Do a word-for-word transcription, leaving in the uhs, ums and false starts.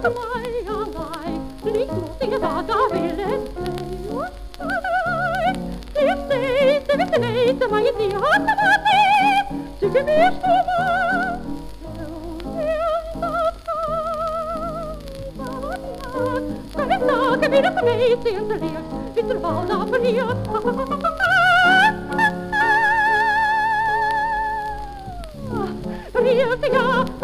mij alai, niet moet ik dat daar willen zijn. Ik zei, ze wist niet, maar je die had me maar niet. Ze kan eerst voor mij. Kan ik zaken weer een gemeente in de leer, is er wel dat verheerd. Verheerd, ja.